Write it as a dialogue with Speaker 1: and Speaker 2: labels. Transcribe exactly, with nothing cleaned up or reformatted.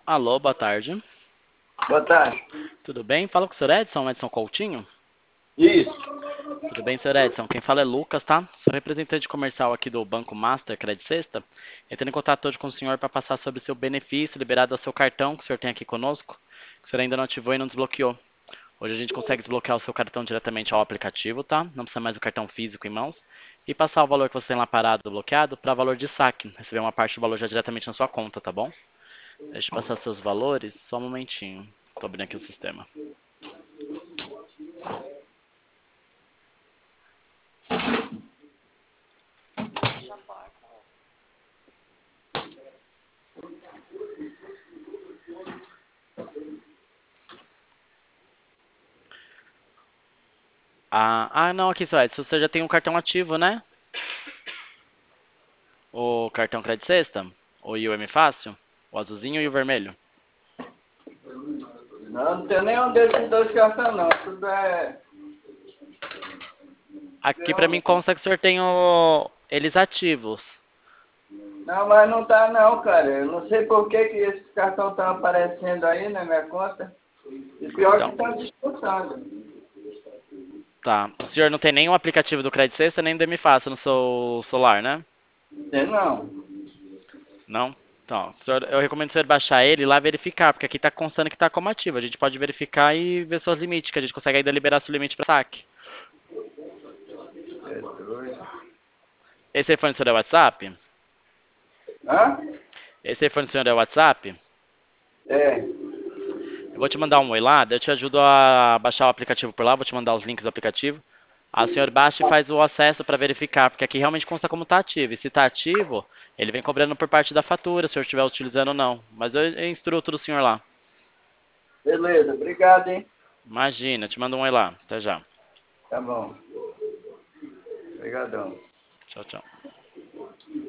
Speaker 1: Alô, boa tarde.
Speaker 2: Boa tarde.
Speaker 1: Tudo bem? Fala com o senhor Edson, Edson Coutinho.
Speaker 2: Isso.
Speaker 1: Tudo bem, senhor Edson? Quem fala é Lucas, tá? Sou representante comercial aqui do Banco Master Credit Sexta. Entrando em contato hoje com o senhor para passar sobre o seu benefício liberado ao seu cartão que o senhor tem aqui conosco, que o senhor ainda não ativou e não desbloqueou. Hoje a gente consegue desbloquear o seu cartão diretamente ao aplicativo, tá? Não precisa mais do cartão físico em mãos. E passar o valor que você tem lá parado, bloqueado, para valor de saque. Receber uma parte do valor já diretamente na sua conta, tá bom? Deixa eu passar seus valores, só um momentinho. Tô abrindo aqui o sistema. Ah, ah, não, aqui, seu Edson, você já tem um cartão ativo, né? O cartão Credit Sexta, o I O M Fácil, o azulzinho e o vermelho.
Speaker 2: Não, não tenho nenhum desses dois cartões não. Tudo é.
Speaker 1: Aqui pra mim consta que o senhor tem o... eles ativos.
Speaker 2: Não, mas não tá não, cara. Eu não sei por que, que esse cartão tá aparecendo aí na minha conta. E pior
Speaker 1: Então,
Speaker 2: que tá disputando.
Speaker 1: tá. O senhor não tem nenhum aplicativo do Credit Sexta nem do M Fácil no seu celular, né?
Speaker 2: Tem não.
Speaker 1: Não? Então, o senhor, eu recomendo o senhor baixar ele e lá verificar, porque aqui tá constando que tá como ativo. A gente pode verificar e ver seus limites, que a gente consegue ainda liberar seu limite para saque.
Speaker 2: É doido.
Speaker 1: Esse iPhone do senhor é o WhatsApp?
Speaker 2: Hã?
Speaker 1: Esse iPhone do senhor é o WhatsApp?
Speaker 2: É.
Speaker 1: Eu vou te mandar um oi lá, daí eu te ajudo a baixar o aplicativo por lá, vou te mandar os links do aplicativo. Aí o senhor baixa e faz o acesso para verificar, porque aqui realmente consta como está ativo. E se está ativo, ele vem cobrando por parte da fatura, se o senhor estiver utilizando ou não. Mas eu, eu instruo tudo o senhor lá.
Speaker 2: Beleza, obrigado, hein?
Speaker 1: Imagina, eu te mando um oi lá. Até já.
Speaker 2: Tá bom. Obrigadão.
Speaker 1: Tchau, tchau.